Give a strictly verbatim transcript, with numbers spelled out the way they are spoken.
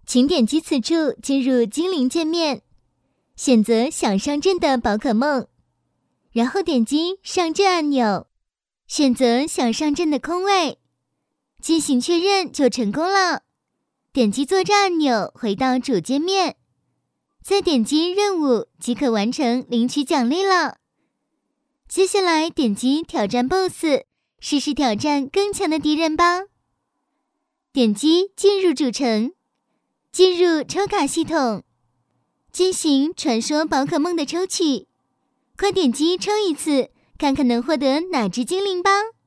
请点击此处进入精灵界面，选择想上阵的宝可梦，然后点击上阵按钮，选择想上阵的空位，进行确认就成功了。点击作战按钮回到主界面，再点击任务即可完成领取奖励了。接下来点击挑战 B O S S， 试试挑战更强的敌人吧。点击进入主城，进入抽卡系统，进行传说宝可梦的抽取，快点击抽一次，看看能获得哪只精灵吧。